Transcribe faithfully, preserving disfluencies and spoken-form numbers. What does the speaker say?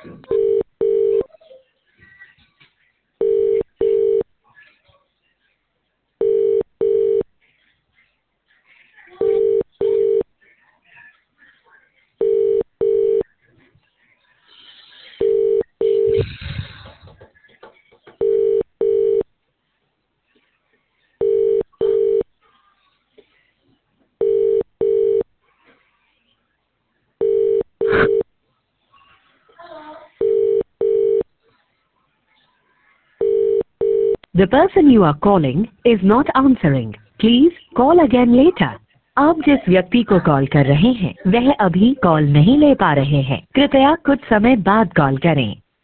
The person you are calling is not answering. Please call again later. आप जिस व्यक्ति को कॉल कर रहे हैं वह अभी कॉल नहीं ले पा रहे हैं। कृपया कुछ समय बाद कॉल करें।